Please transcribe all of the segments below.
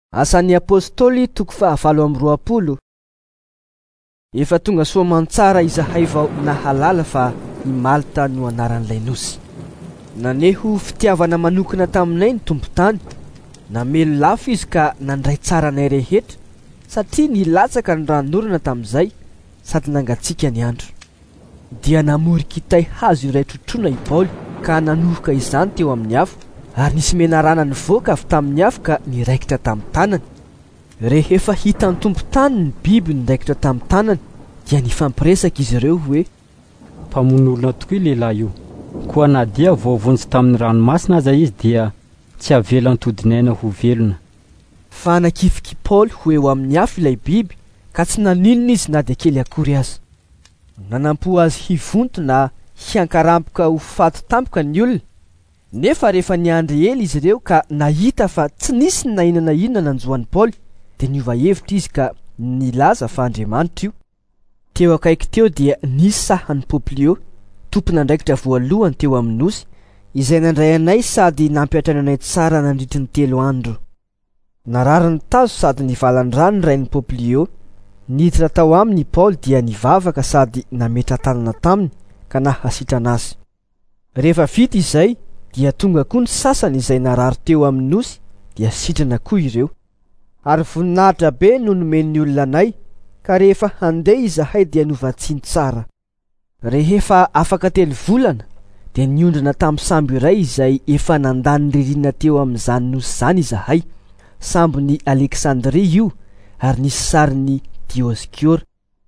Asan'ny apôstôly toko 7:20. Efa tonga soamantsara izahay vao nahalala fa i Malta no anaran'ilay nosy. Naneho fitiavana manokana taminay ny tompo-tany. Namelo lafo izy ka nandray tsara anay rehetra satria nilatsaka ny ranorana tamin'izay sady nangatsiaka ny andro. Dia namory kitay hazo iray trotrona i Paoly ka nanohoka izany teo amin'ny afo ary nisy menarana ny voaka avy tamin'ny afo ka niraikitra tamin'ny tanany. Rehefa hita ny tompo-tany ny biby niraikitra tamin'ny tanany dia nifampiresaka izy ireo hoe, mpamono olona tokoa io lehilahy io, koa na dia voavonjy tamin'ny ranomasina aza izy dia tsy avela antodinaina ho velona. Fa nakifiky Paoly ho eo amin'ny afo ilay biby ka tsy naninona izy na dia kely akory aza. Nanampo azy hivonto na hiankarampoka ho faty tampoka ny olona. Nefa rehefa niandry ela izy ireo ka nahita fa tsy nisy na inona na inona nanjoan'ny Paoly dia niova hevitra izy ka nilaza fa Andriamanitra io. Teo akaiky teo dia nisy sahan'ny Poplio, tompona andraikitra voalohany teo amin'ny nosy, izay nandray anay sady nampiatrana anay tsara nandritry ny 3 andro. Narary ny tazo sady nivalan'ny rano rain'ny Poplio. Niditra tao aminy Paoly dia nivavaka sady nametra tanana taminy ka nahasitrana azy. Rehefa vita izay dia tonga koa ny sasany izay narary teo amin'ny nosy dia sitrana koa ireo. Ary voninahitra be no nomen'ny olona anay ka rehefa handeha izahay dia novatsiany tsara. Rehefa afaka 3 volana dia niondrana tamin'ny sambo iray izay efa nandany ririnina teo amin'izany nosy izany izahay. Sambony Aleksandria io ary nisy sarin'ny Dioskora.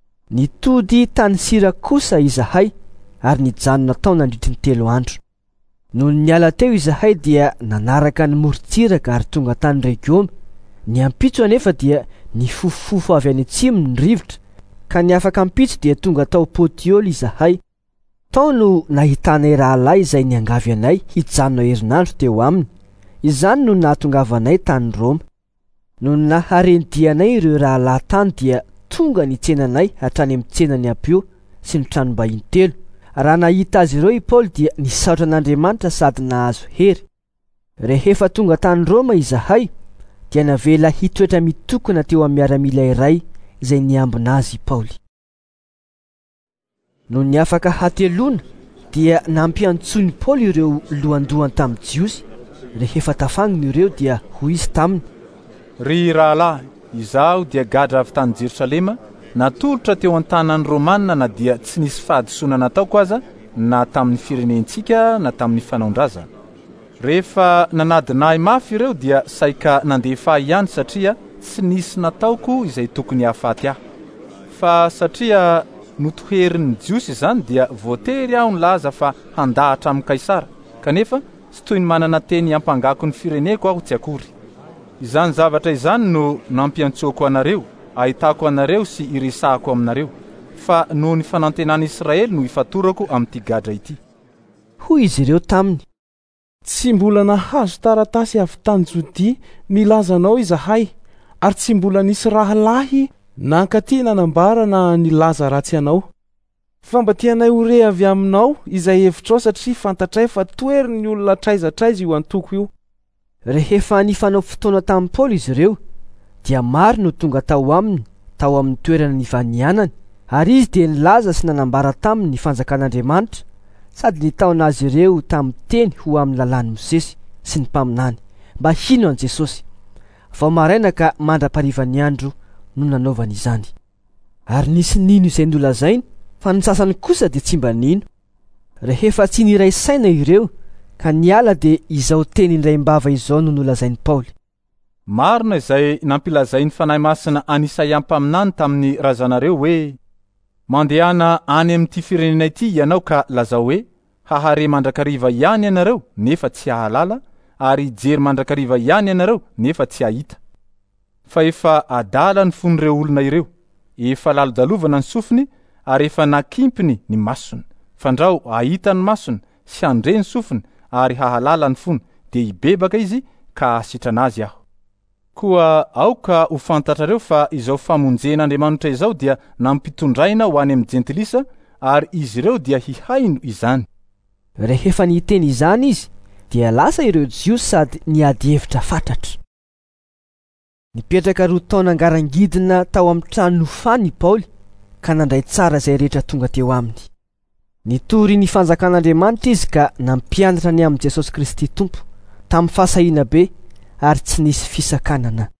Nitody tany Sirakosa izahay ary nijanona tao nandritry ny 3 andro. Noho niala teo izahay dia nanaraka ny morontsiraka ary tonga tany Regioma. Ny ampitso anefa dia nifofofofo avy any atsimo ny rivotra ka ny afaka ampitso dia tonga tao Potioly izahay. Tao no nahitanay rahalahy izay niangavy anay hijanona herinandro teo aminy. Izany no nahatongavanay tany Roma. No naharendianay ireo rahalahy tany dia tonga ny tsenanay hatrany amin'ny tsenany Apio sy ny tranom-bahiny 3. Raha nahita azy ireo i Paoly dia nisaotra an'Andriamanitra sady nahazo hery. Rehefa tonga tany Roma izahay dia navela hitoetra mitokana teo amin'ny miaramila iray izay niambina azy i Paoly. No ny afaka hatelona dia nampiantsony Paoly ireo lohandohany tamin'ny Jiosy. Rehefa tafanginy ireo dia hoy izy taminy, ry rahalahy, izaho dia gadra avy tany Jerosalema, natolotra teo an-tanan'ny Romanina na dia tsy nisy fahadisoana nataoko aza na tamin'ny firenentsika na tamin'ny fanaondrazana. Rehefa nanadinahy mafy ireo dia saika nandefa ihany satria tsy nisy nataoko izay tokony hahafaty aho. Fa satria notoherin'ny Jiosy izany dia voatery aho nilaza fa handahatra amin'ny Kaisara, kanefa tsy toy ny manana teny hampangako ny fireneko aho tsy akory. Izany zavatra izany no nampiantsoko anareo, ahitako anareo sy iresahako aminareo, fa noho ny fanantenan'i Israely no ifatorako amin'ity gadra ity. Hoy izy ireo taminy, tsy mbola nahazo taratasy avy tany Jodia nilazanao izahay, ary tsy mbola nisy rahalahy nankaty nanambara na nilaza ratsy anao. Fa mba tianay hore avy aminao izay hevitrao satria fantatray fa toerin'ny olona traizatraiza io antoko io. Rehefa nifanao fotoana tamin'ny Paoly izy ireo dia maro no tonga tao aminy, tao amin'ny toerana nivanianany, ary izy dia nilaza sy nanambara taminy ny fanjakan'Andriamanitra sady nitaona azy ireo tamin'ny teny ho amin'ny lalàn'i Mosesy sy ny mpaminany mba hino an' Jesosy. Vao maraina ka mandra-parivany andro no nanaovany izany. Ary nisy nino izay nolazainy fa ny sasany kosa dia tsy mba nino. Rehefa tsy niray saina ireo ka niala dia izao teny indray-mbava izao no nolazainy Paoly. Marina izay nampilazainy fanahy masina an Isaia mpaminany tamin'ny razanareo hoe, mandehana any amin'ity firenena ity ianao ka lazao hoe, hahare mandrakariva ihany ianareo nefa tsy hahalala, ary jery mandrakariva ihany ianareo nefa tsy hahita. Fa efa adala ny fon'ireo olona ireo, efa lalodalovana ny sofiny ary efa nakimpiny ny masony. Fandrao ahita ny masony sy andre ny sofiny ary hahalala ny fony dia hibebaka izy ka hasitrana azy aho. Koa aoka ho fantatrareo fa izao famonjen'Andriamanitra izao dia nampitondraina ho any amin'ny jentilisa ary izy ireo dia hihaino izany. Rehefa niteny izany izy dia lasa ireo Jiosy sady niady hevitra fatratra. Nipetraka 2 taona ngarangidina tao amin'ny trano nofany Paoly ka nandray tsara izay rehetra tonga teo aminy. Nitory ny fanjakan'Andriamanitra izy ka nampianatra ny amin'ny Jesosy Kristy Tompo tamin'ny fahasahiana be ary tsy nisy fisakanana.